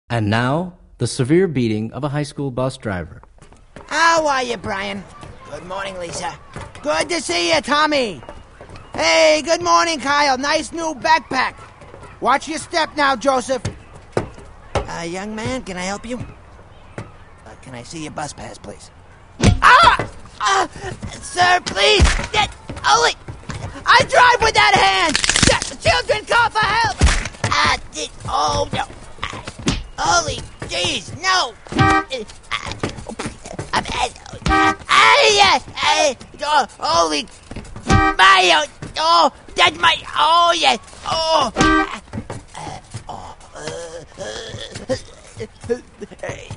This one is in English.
And now, the severe beating of a high school bus driver. How are you, Brian? Good morning, Lisa. Good to see you, Tommy. Hey, good morning, Kyle. Nice new backpack. Watch your step now, Joseph. Young man, can I help you? Can I see your bus pass, please? Sir, please. Holy, I drive with that hand. Children, call for help. Oh, no. Holy jeez, no. Holy, my, oh, that's my, oh, yes, oh.